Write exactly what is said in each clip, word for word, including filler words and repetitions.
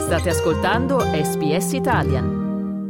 State ascoltando S B S Italian.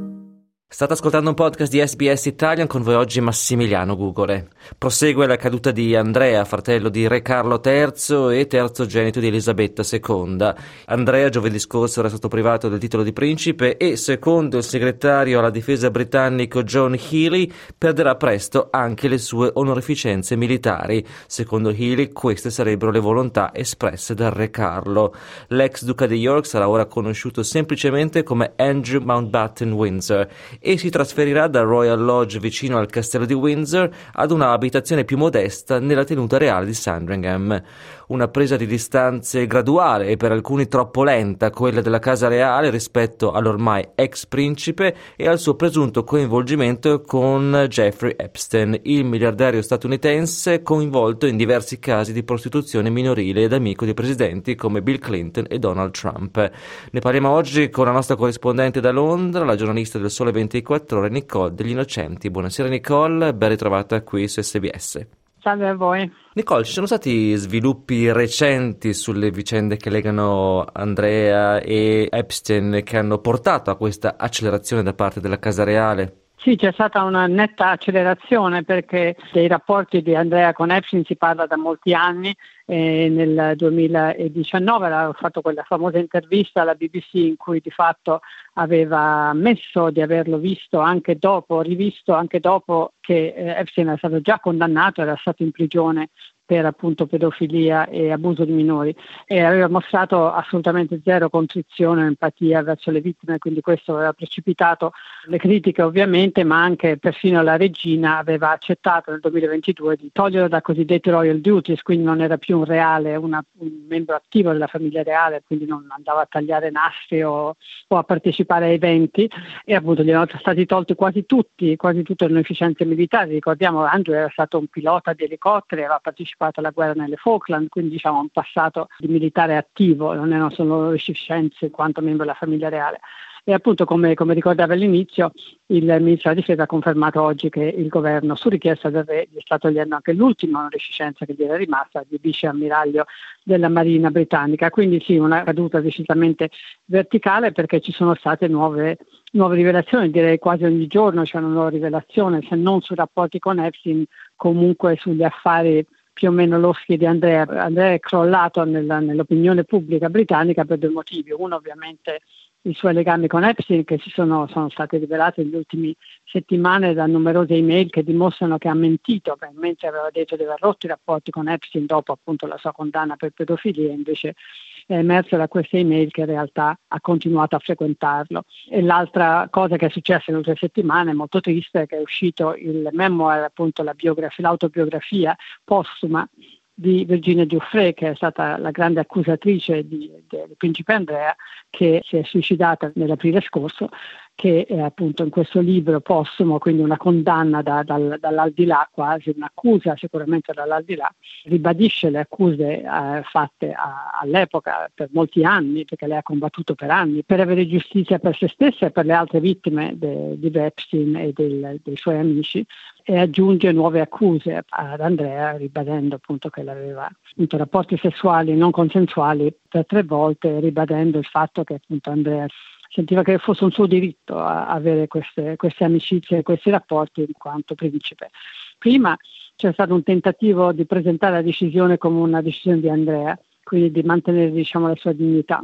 State ascoltando un podcast di S B S Italian, con voi oggi Massimiliano Gugole. Prosegue la caduta di Andrea, fratello di Re Carlo terzo e terzogenito di Elisabetta seconda. Andrea giovedì scorso era stato privato del titolo di principe e, secondo il segretario alla difesa britannico John Healey, perderà presto anche le sue onorificenze militari. Secondo Healey, queste sarebbero le volontà espresse dal Re Carlo. L'ex duca di York sarà ora conosciuto semplicemente come Andrew Mountbatten Windsor e si trasferirà dal Royal Lodge vicino al castello di Windsor ad una abitazione più modesta nella tenuta reale di Sandringham. Una presa di distanze graduale e per alcuni troppo lenta, quella della casa reale rispetto all'ormai ex principe e al suo presunto coinvolgimento con Jeffrey Epstein, il miliardario statunitense coinvolto in diversi casi di prostituzione minorile ed amico di presidenti come Bill Clinton e Donald Trump. Ne parliamo oggi con la nostra corrispondente da Londra, la giornalista del Sole ventiquattro Ore, Nicole degli Innocenti. Buonasera Nicole, ben ritrovata qui su S B S. Salve a voi. Nicole, ci sono stati sviluppi recenti sulle vicende che legano Andrea e Epstein che hanno portato a questa accelerazione da parte della Casa Reale? Sì, c'è stata una netta accelerazione perché dei rapporti di Andrea con Epstein si parla da molti anni. E nel duemiladiciannove aveva fatto quella famosa intervista alla B B C in cui di fatto aveva ammesso di averlo visto anche dopo, rivisto anche dopo che Epstein era stato già condannato, era stato in prigione per appunto pedofilia e abuso di minori, e aveva mostrato assolutamente zero contrizione o empatia verso le vittime, quindi questo aveva precipitato le critiche ovviamente, ma anche perfino la regina aveva accettato nel duemilaventidue di toglierlo da cosiddetti royal duties, quindi non era più un reale, una, un membro attivo della famiglia reale, quindi non andava a tagliare nastri o, o a partecipare a eventi, e appunto gli erano stati tolti quasi tutti, quasi tutte le onorificenze militari. Ricordiamo Andrew era stato un pilota di elicotteri, aveva partecipato alla guerra nelle Falkland, quindi diciamo un passato di militare attivo, non erano solo onorificenze in quanto membro della famiglia reale. E appunto come, come ricordava all'inizio, il ministro della difesa ha confermato oggi che il governo, su richiesta del re, gli sta togliendo anche l'ultima onorificenza che gli era rimasta di vice ammiraglio della Marina britannica. Quindi sì, una caduta decisamente verticale, perché ci sono state nuove nuove rivelazioni, direi quasi ogni giorno c'è una nuova rivelazione, se non sui rapporti con Epstein, comunque sugli affari più o meno loschi di Andrea. Andrea è crollato nella, nell'opinione pubblica britannica per due motivi. Uno, ovviamente, i suoi legami con Epstein, che si sono, sono stati rivelati negli ultimi settimane da numerose email che dimostrano che ha mentito, probabilmente aveva detto di aver rotto i rapporti con Epstein dopo appunto la sua condanna per pedofilia, invece è emerso da queste email che in realtà ha continuato a frequentarlo. E l'altra cosa che è successa nelle ultime settimane, molto triste, è che è uscito il memoir, appunto la biografia, l'autobiografia postuma di Virginia Giuffre, che è stata la grande accusatrice di, del principe Andrea, che si è suicidata nell'aprile scorso, che è appunto in questo libro postumo, quindi una condanna da, dal, dall'aldilà, quasi un'accusa sicuramente dall'aldilà, ribadisce le accuse eh, fatte a, all'epoca per molti anni, perché lei ha combattuto per anni per avere giustizia per se stessa e per le altre vittime de, di Epstein e del, dei suoi amici, e aggiunge nuove accuse ad Andrea, ribadendo appunto che aveva appunto rapporti sessuali non consensuali per tre volte, ribadendo il fatto che appunto Andrea sentiva che fosse un suo diritto a avere queste, queste amicizie e questi rapporti in quanto principe. Prima c'è stato un tentativo di presentare la decisione come una decisione di Andrea, quindi di mantenere diciamo la sua dignità.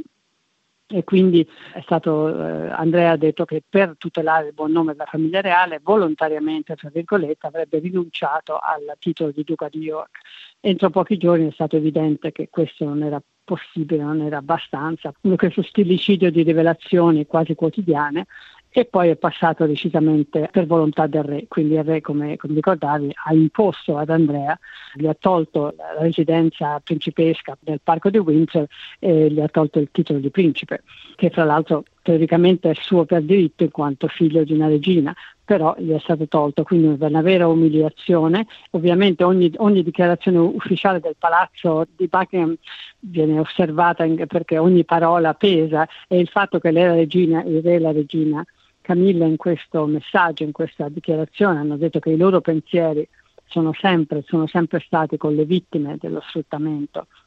E quindi è stato eh, Andrea ha detto che per tutelare il buon nome della famiglia reale volontariamente, tra virgolette, avrebbe rinunciato al titolo di duca di York. Entro pochi giorni è stato evidente che questo non era possibile, non era abbastanza, questo stillicidio di rivelazioni quasi quotidiane, e poi è passato decisamente per volontà del re. Quindi il re, come, come ricordavi, ha imposto ad Andrea, gli ha tolto la residenza principesca nel parco di Windsor e gli ha tolto il titolo di principe, che fra l'altro teoricamente è suo per diritto in quanto figlio di una regina, però gli è stato tolto, quindi è una vera umiliazione. Ovviamente ogni, ogni dichiarazione ufficiale del palazzo di Buckingham viene osservata in, perché ogni parola pesa, e il fatto che lei la regina, il re e la regina Camilla in questo messaggio, in questa dichiarazione, hanno detto che i loro pensieri sono sempre, sono sempre stati con le vittime dello sfruttamento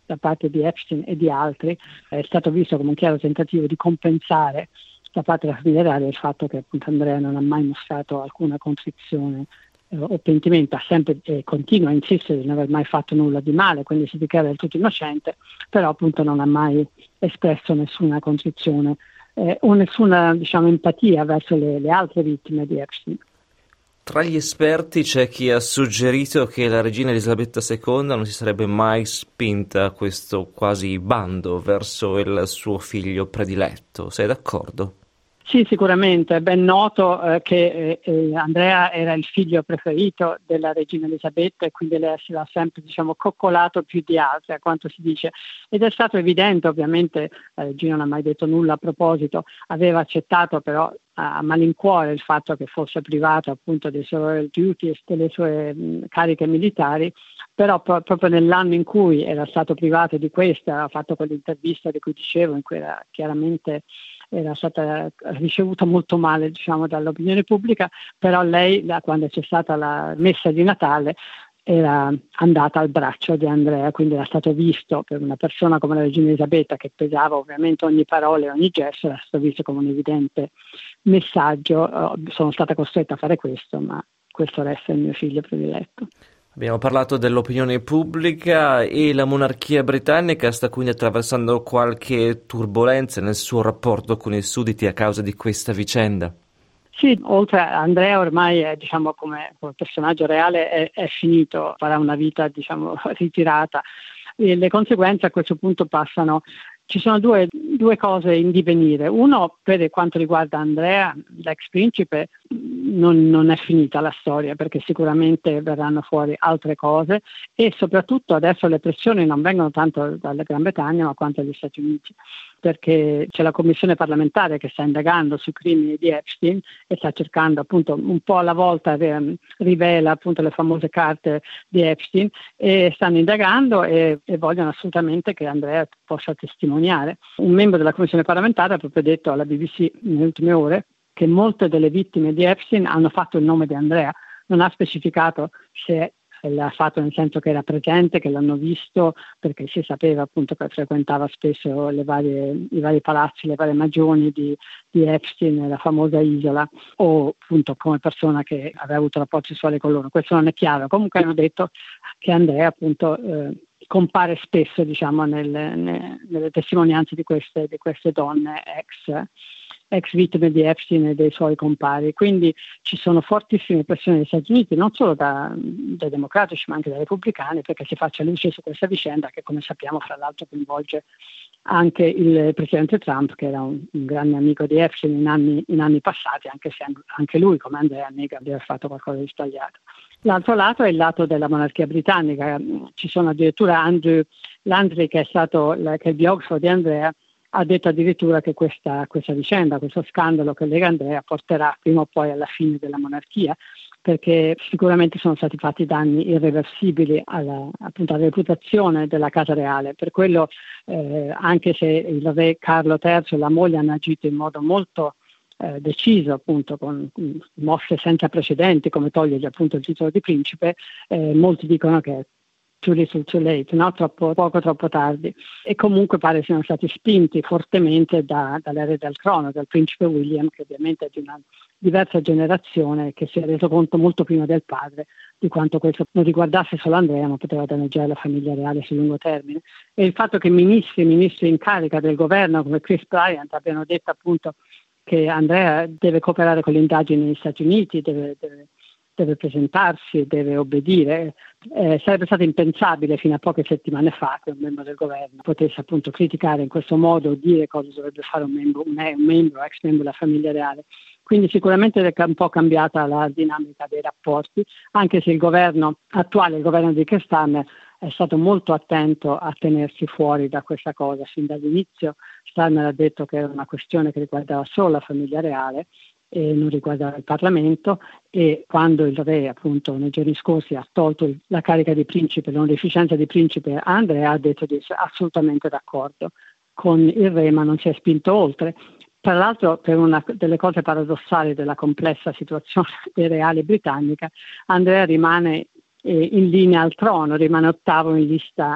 da parte di Epstein e di altri, è stato visto come un chiaro tentativo di compensare da parte della famiglia reale il fatto che appunto Andrea non ha mai mostrato alcuna contrizione eh, o pentimento, ha sempre e eh, continua a insistere di non aver mai fatto nulla di male, quindi si dichiara del tutto innocente, però appunto non ha mai espresso nessuna contrizione eh, o nessuna, diciamo, empatia verso le, le altre vittime di Epstein. Tra gli esperti c'è chi ha suggerito che la regina Elisabetta seconda non si sarebbe mai spinta a questo quasi bando verso il suo figlio prediletto. Sei d'accordo? Sì, sicuramente. È ben noto eh, che eh, Andrea era il figlio preferito della regina Elisabetta e quindi lei si l'ha sempre, diciamo, coccolato più di altri, a quanto si dice. Ed è stato evidente, ovviamente, la regina non ha mai detto nulla a proposito, aveva accettato però a malincuore il fatto che fosse privato appunto dei suoi royal duties, delle sue mh, cariche militari, però pro- proprio nell'anno in cui era stato privato di questa, ha fatto quell'intervista di cui dicevo, in cui era chiaramente era stata ricevuta molto male, diciamo, dall'opinione pubblica, però lei, quando c'è stata la messa di Natale, era andata al braccio di Andrea, quindi era stato visto, per una persona come la regina Elisabetta, che pesava ovviamente ogni parola e ogni gesto, era stato visto come un evidente messaggio. Sono stata costretta a fare questo, ma questo resta il mio figlio prediletto. Abbiamo parlato dell'opinione pubblica e la monarchia britannica sta quindi attraversando qualche turbolenza nel suo rapporto con i sudditi a causa di questa vicenda. Sì, oltre a Andrea ormai è, diciamo, come, come personaggio reale è, è finito, farà una vita, diciamo, ritirata. E le conseguenze a questo punto passano. Ci sono due, due cose in divenire. Uno, per quanto riguarda Andrea, l'ex principe, non, non è finita la storia, perché sicuramente verranno fuori altre cose e soprattutto adesso le pressioni non vengono tanto dalla Gran Bretagna ma quanto dagli Stati Uniti, perché c'è la commissione parlamentare che sta indagando sui crimini di Epstein e sta cercando appunto un po' alla volta, eh, rivela appunto le famose carte di Epstein e stanno indagando e, e vogliono assolutamente che Andrea possa testimoniare. Un membro della commissione parlamentare ha proprio detto alla B B C nelle ultime ore che molte delle vittime di Epstein hanno fatto il nome di Andrea, non ha specificato se l'ha fatto nel senso che era presente, che l'hanno visto, perché si sapeva appunto che frequentava spesso le varie, i vari palazzi, le varie magioni di, di Epstein, la famosa isola, o appunto come persona che aveva avuto rapporti sessuali con loro. Questo non è chiaro. Comunque hanno detto che Andrea appunto eh, compare spesso, diciamo, nelle, nelle, nelle testimonianze di queste, di queste donne ex ex vittime di Epstein e dei suoi compari. Quindi ci sono fortissime pressioni degli Stati Uniti, non solo da, dai democratici ma anche dai repubblicani, perché si faccia luce su questa vicenda che, come sappiamo, fra l'altro coinvolge anche il presidente Trump, che era un, un grande amico di Epstein in anni, in anni passati, anche se anche lui, come Andrea, nega di aver fatto qualcosa di sbagliato. L'altro lato è il lato della monarchia britannica. Ci sono addirittura Andrew Landry, che è stato che è il biografo di Andrea, ha detto addirittura che questa, questa vicenda, questo scandalo che lega Andrea porterà prima o poi alla fine della monarchia, perché sicuramente sono stati fatti danni irreversibili alla, appunto, alla reputazione della Casa Reale. Per quello, eh, anche se il re Carlo terzo e la moglie hanno agito in modo molto eh, deciso, appunto, con mosse senza precedenti, come togliergli appunto il titolo di principe, eh, molti dicono che too little too late, no? Troppo poco, troppo tardi. E comunque pare siano stati spinti fortemente da, dall'erede al trono, dal principe William, che ovviamente è di una diversa generazione, che si è reso conto molto prima del padre di quanto questo non riguardasse solo Andrea, ma poteva danneggiare la famiglia reale sul lungo termine. E il fatto che ministri, ministri in carica del governo come Chris Bryant abbiano detto appunto che Andrea deve cooperare con le indagini negli Stati Uniti, deve, deve deve presentarsi e deve obbedire. Eh, sarebbe stato impensabile fino a poche settimane fa che un membro del governo potesse appunto criticare in questo modo o dire cosa dovrebbe fare un membro, un, un membro, ex membro della famiglia reale. Quindi sicuramente è un po' cambiata la dinamica dei rapporti, anche se il governo attuale, il governo di Keir Starmer, è stato molto attento a tenersi fuori da questa cosa. Fin dall'inizio Starmer ha detto che era una questione che riguardava solo la famiglia reale e non riguardava il Parlamento, e quando il re appunto nei giorni scorsi ha tolto la carica di principe, l'onorificenza di principe a Andrea, ha detto di essere assolutamente d'accordo con il re, ma non si è spinto oltre. Tra l'altro, per una delle cose paradossali della complessa situazione reale britannica, Andrea rimane eh, in linea al trono, rimane ottavo in lista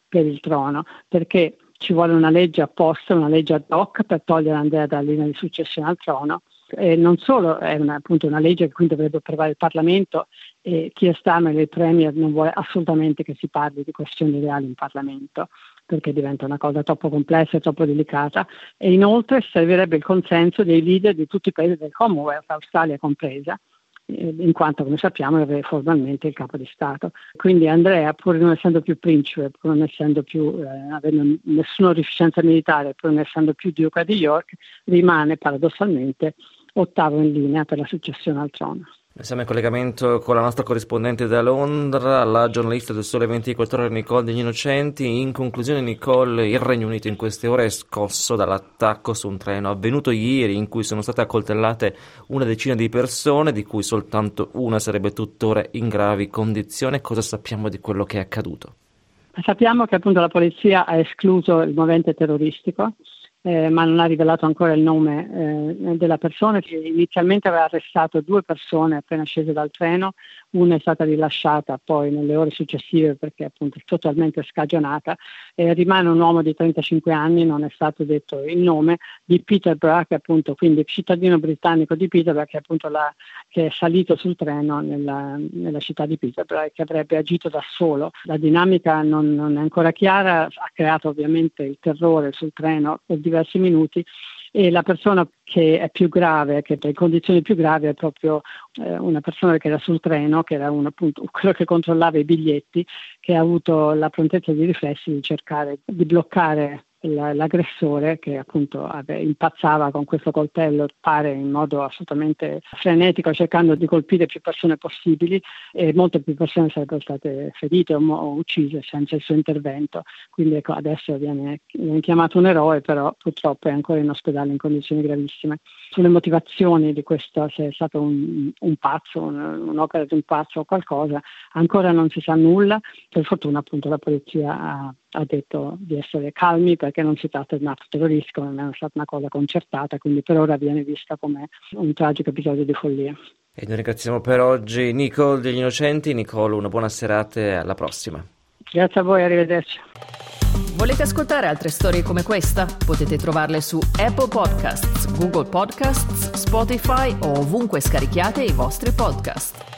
per il trono, perché ci vuole una legge apposta, una legge ad hoc per togliere Andrea dalla linea di successione al trono. E non solo è una, appunto una legge che quindi dovrebbe approvare il Parlamento, e Keir Starmer, il Premier, non vuole assolutamente che si parli di questioni reali in Parlamento, perché diventa una cosa troppo complessa e troppo delicata, e inoltre servirebbe il consenso dei leader di tutti i paesi del Commonwealth, Australia compresa, in quanto, come sappiamo, è formalmente il capo di Stato. Quindi Andrea, pur non essendo più principe, pur non essendo più, eh, avendo nessuna onorificenza militare, pur non essendo più duca di York, rimane paradossalmente ottavo in linea per la successione al trono. Siamo in collegamento con la nostra corrispondente da Londra, la giornalista del Sole ventiquattro Ore Nicole Degli Innocenti. In conclusione, Nicole, il Regno Unito in queste ore è scosso dall'attacco su un treno avvenuto ieri in cui sono state accoltellate una decina di persone, di cui soltanto una sarebbe tuttora in gravi condizioni. Cosa sappiamo di quello che è accaduto? Sappiamo che appunto la polizia ha escluso il movente terroristico, Eh, ma non ha rivelato ancora il nome eh, della persona, che inizialmente aveva arrestato due persone appena scese dal treno. Una è stata rilasciata poi nelle ore successive perché appunto è totalmente scagionata, e rimane un uomo di trentacinque anni, non è stato detto il nome, di Peterborough, che appunto quindi cittadino britannico di Peterborough, che appunto la, che è salito sul treno nella, nella città di Peterborough e che avrebbe agito da solo. La dinamica non, non è ancora chiara, ha creato ovviamente il terrore sul treno per diversi minuti, e la persona che è più grave, che per condizioni più gravi, è proprio eh, una persona che era sul treno, che era un, appunto quello che controllava i biglietti, che ha avuto la prontezza di riflessi di cercare di bloccare l'aggressore, che appunto ave, impazzava con questo coltello, pare in modo assolutamente frenetico, cercando di colpire più persone possibili, e molte più persone sarebbero state ferite o, o uccise senza il suo intervento. Quindi ecco, adesso viene, viene chiamato un eroe, però purtroppo è ancora in ospedale in condizioni gravissime. Sulle motivazioni di questo, se è stato un, un pazzo, un, un'opera di un pazzo o qualcosa, ancora non si sa nulla. Per fortuna appunto la polizia ha ha detto di essere calmi, perché non si tratta di un atto terroristico, non è stata una cosa concertata, quindi per ora viene vista come un tragico episodio di follia. E noi ringraziamo per oggi Nicole Degli Innocenti. Nicole, una buona serata e alla prossima. Grazie a voi, arrivederci. Volete ascoltare altre storie come questa? Potete trovarle su Apple Podcasts, Google Podcasts, Spotify o ovunque scarichiate i vostri podcast.